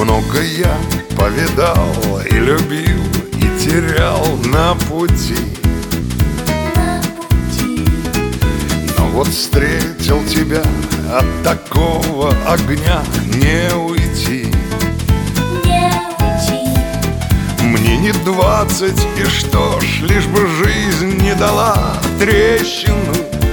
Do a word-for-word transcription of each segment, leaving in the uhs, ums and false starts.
Много я повидал и любил, и терял на пути. Но вот встретил тебя, от такого огня не уйти. Мне не двадцать, и что ж, лишь бы жизнь не дала трещину.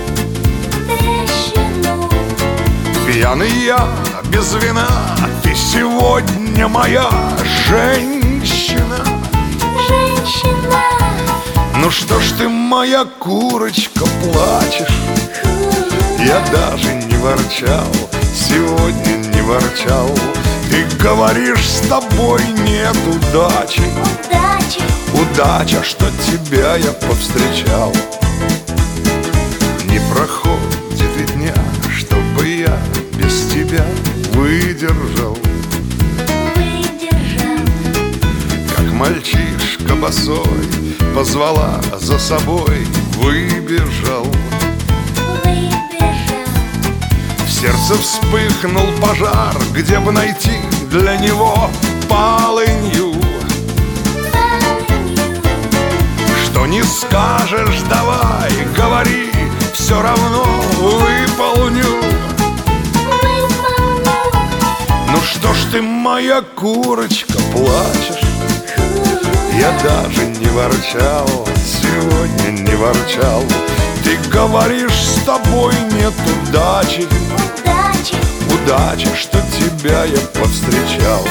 Пьяный я без вина, ты сегодня моя женщина. Женщина. Ну что ж ты, моя курочка, плачешь? Я даже не ворчал, сегодня не ворчал. Ты говоришь, с тобой нет удачи. Удачи. Удача, что тебя я повстречал. Не проходит и дня, чтобы я без тебя выдержал. Выдержал. Как мальчишка босой позвала за собой, выбежал. В сердце вспыхнул пожар, где бы найти для него полынью. Что не скажешь, давай, говори, все равно выполню. Ну что ж ты, моя курочка, плачешь? Я даже не ворчал, сегодня не ворчал. Ты говоришь, с тобой нет удачи. Удачи. Удача, что тебя я повстречал.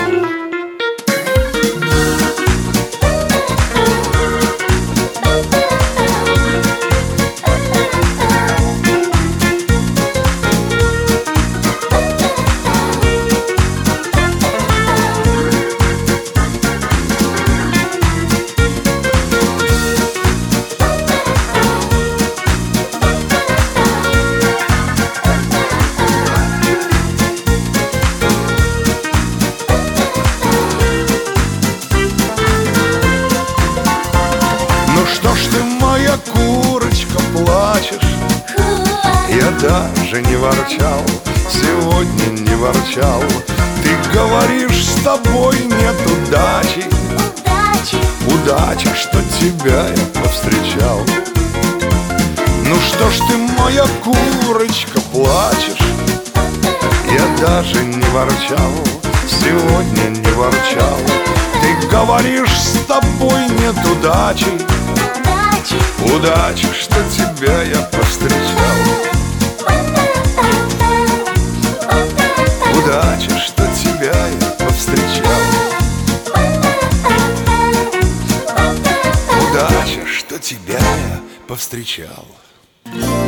Ну что ж ты, моя курочка, плачешь? Я даже не ворчал, сегодня не ворчал. Ты говоришь, с тобой нет удачи. Удачи. Удача, что тебя я повстречал. Ну что ж ты, моя курочка, плачешь? Я даже не ворчал, сегодня не ворчал. Ты говоришь, с тобой нет удачи. Удачи. Удача, что тебя я повстречал. Удача, что тебя я повстречал. Удача, что тебя я повстречал.